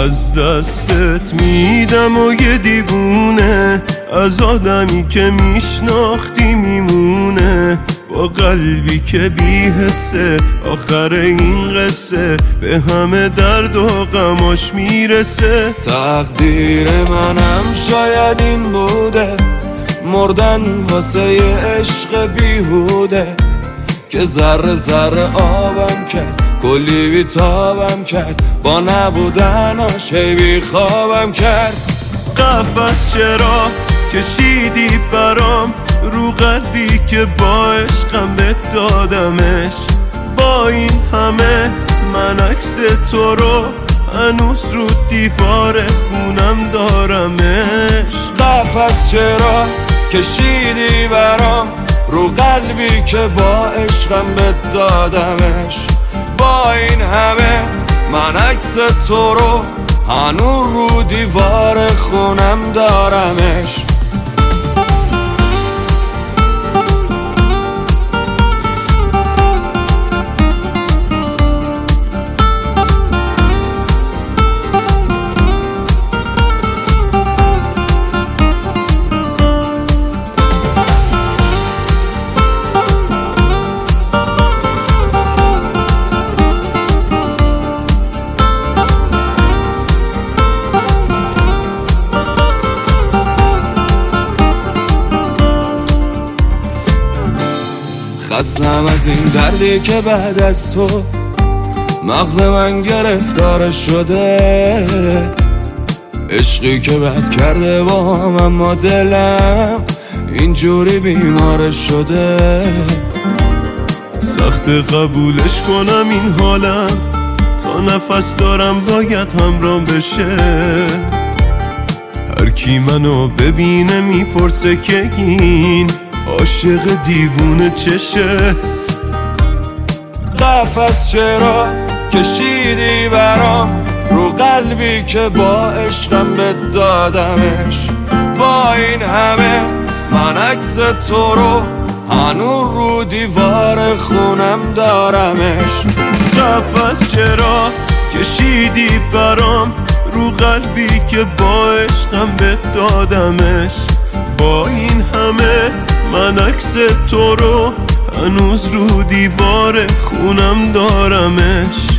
از دستت میدم و یه دیوونه از آدمی که میشناختی میمونه، با قلبی که بی‌حسه آخر این قصه به همه درد و غماش میرسه. تقدیر منم شاید این بوده، مردن واسه عشق بیهوده که ذره ذره آبم کرد، کلی بیتابم کرد، با نبودناش هی بیخوابم کرد. قفس چرا کشیدی برام رو قلبی که با عشقم بهت دادمش، با این همه من عکس تو رو هنوز رو دیوار خونم دارمش. قفس چرا کشیدی برام رو قلبی که با عشقم بهت دادمش، با این همه من عکس تو رو هنوز رو دیوار خونم دارمش. خستم از این دردی که بعد از تو مغز من گرفتار شده، عشقی که بد کرده با هم اما دلم اینجوری بیمار شده. سخت قبولش کنم این حالم، تا نفس دارم باید همرام بشه. هر کی منو ببینه میپرسه که این عاشق دیوونه چشه. قفس چرا کشیدی برام رو قلبی که با عشقم بهت دادمش، با این همه من عکس تو رو هنوز رو دیوار خونم دارمش. قفس چرا کشیدی برام رو قلبی که با عشقم بهت دادمش، با این همه من عکس تو رو هنوز رو دیوار خونم دارمش.